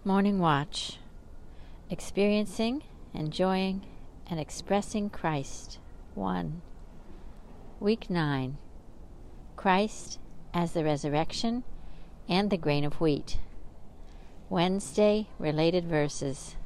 Morning Watch. Experiencing, enjoying, and expressing Christ. 1. Week 9. Christ as the resurrection and the grain of wheat. Wednesday, related verses.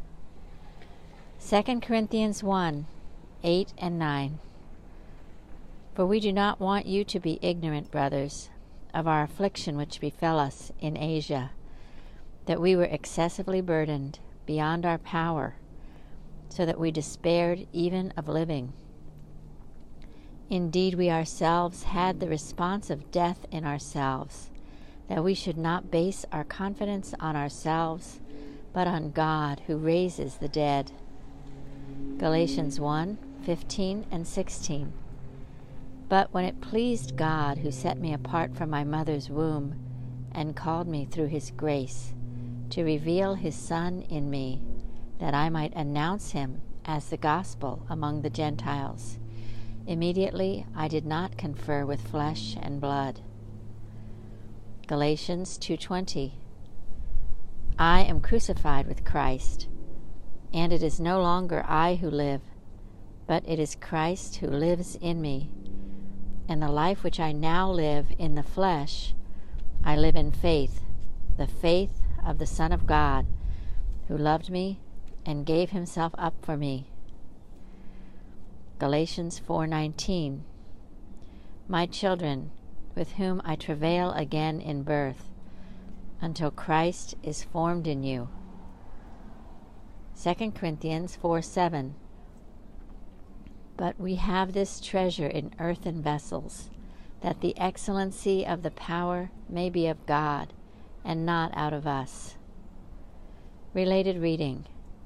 2 Corinthians 1, 8 and 9. For we do not want you to be ignorant, brothers, of our affliction which befell us in Asia, that we were excessively burdened beyond our power, so that we despaired even of living. Indeed, we ourselves had the response of death in ourselves, that we should not base our confidence on ourselves, but on God who raises the dead. Galatians 1, 15 and 16. But when it pleased God, who set me apart from my mother's womb, and called me through his grace, to reveal his Son in me, that I might announce him as the gospel among the Gentiles, immediately I did not confer with flesh and blood. Galatians 2:20. I am crucified with Christ, and it is no longer I who live, but it is Christ who lives in me. And the life which I now live in the flesh, I live in faith, the faith of the Son of God, who loved me and gave himself up for me. Galatians 4:19. My children, with whom I travail again in birth, until Christ is formed in you. 2 Corinthians 4:7. But we have this treasure in earthen vessels, that the excellency of the power may be of God, and not out of us. Related reading.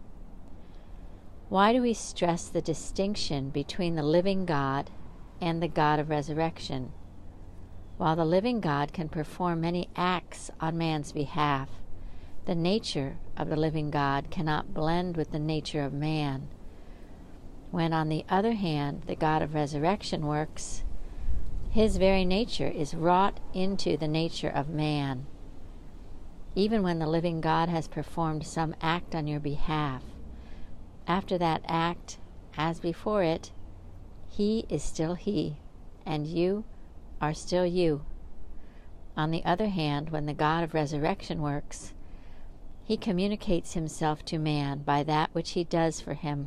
Why do we stress the distinction between the living God and the God of resurrection? While the living God can perform many acts on man's behalf, the nature of the living God cannot blend with the nature of man. When, on the other hand, the God of resurrection works, his very nature is wrought into the nature of man. Even when the living God has performed some act on your behalf, after that act, as before it, he is still he, and you are still you. On the other hand, when the God of resurrection works, he communicates himself to man by that which he does for him.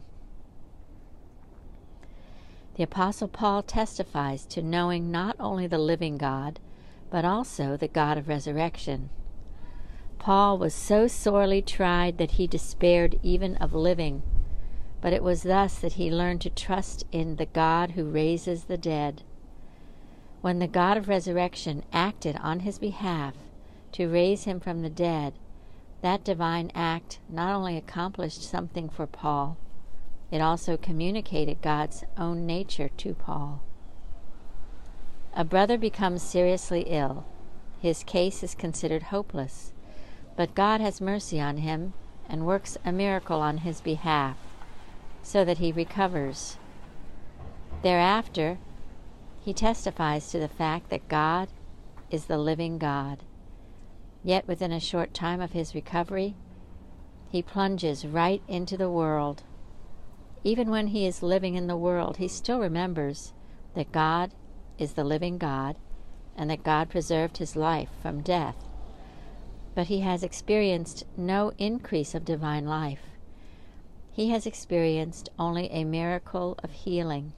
The Apostle Paul testifies to knowing not only the living God, but also the God of resurrection. Paul was so sorely tried that he despaired even of living, but it was thus that he learned to trust in the God who raises the dead. When the God of resurrection acted on his behalf to raise him from the dead, that divine act not only accomplished something for Paul, it also communicated God's own nature to Paul. A brother becomes seriously ill. His case is considered hopeless, but God has mercy on him and works a miracle on his behalf, so that he recovers. Thereafter, he testifies to the fact that God is the living God. Yet within a short time of his recovery, he plunges right into the world. Even when he is living in the world, he still remembers that God is the living God and that God preserved his life from death. But he has experienced no increase of divine life. He has experienced only a miracle of healing.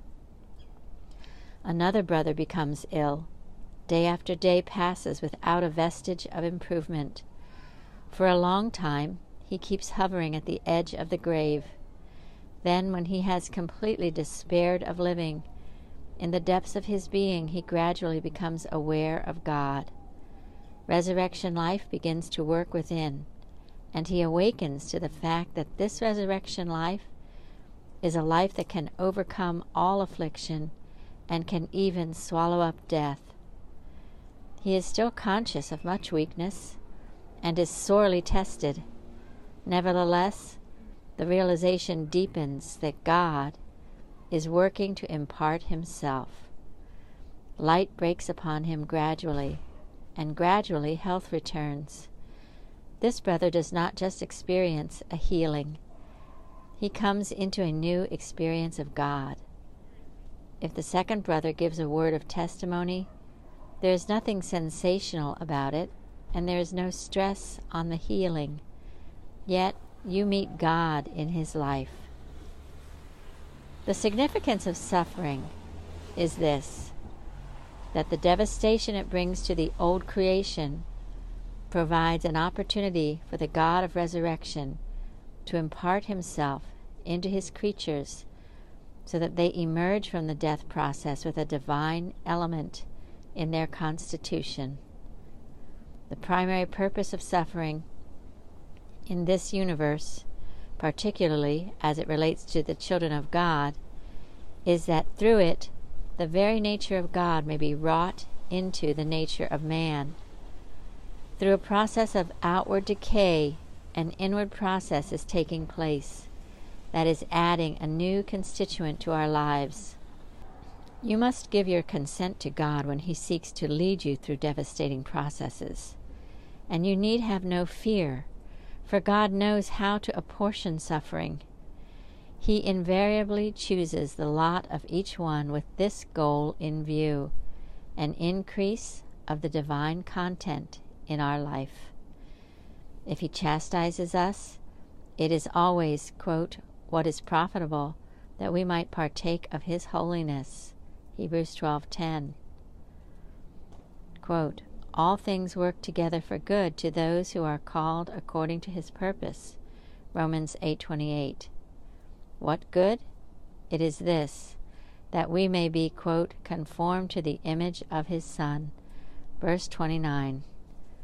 Another brother becomes ill. Day after day passes without a vestige of improvement. For a long time, he keeps hovering at the edge of the grave. Then, when he has completely despaired of living, in the depths of his being, he gradually becomes aware of God. Resurrection life begins to work within, and he awakens to the fact that this resurrection life is a life that can overcome all affliction and can even swallow up death. He is still conscious of much weakness and is sorely tested. Nevertheless, the realization deepens that God is working to impart himself. Light breaks upon him gradually, and gradually health returns. this brother does not just experience a healing. He comes into a new experience of God. If the second brother gives a word of testimony, there is nothing sensational about it, and there is no stress on the healing. Yet you meet God in his life. The significance of suffering is this, that the devastation it brings to the old creation provides an opportunity for the God of resurrection to impart himself into his creatures so that they emerge from the death process with a divine element in their constitution. The primary purpose of suffering in this universe, particularly as it relates to the children of God, is that through it the very nature of God may be wrought into the nature of man. Through a process of outward decay, an inward process is taking place that is adding a new constituent to our lives. You must give your consent to God when he seeks to lead you through devastating processes. And you need have no fear, for God knows how to apportion suffering. He invariably chooses the lot of each one with this goal in view, an increase of the divine content in our life. If he chastises us, it is always, quote, what is profitable, that we might partake of his holiness. Hebrews 12:10. Quote, all things work together for good to those who are called according to his purpose. Romans 8:28. What good? It is this, that we may be, quote, conformed to the image of his Son. Verse 29.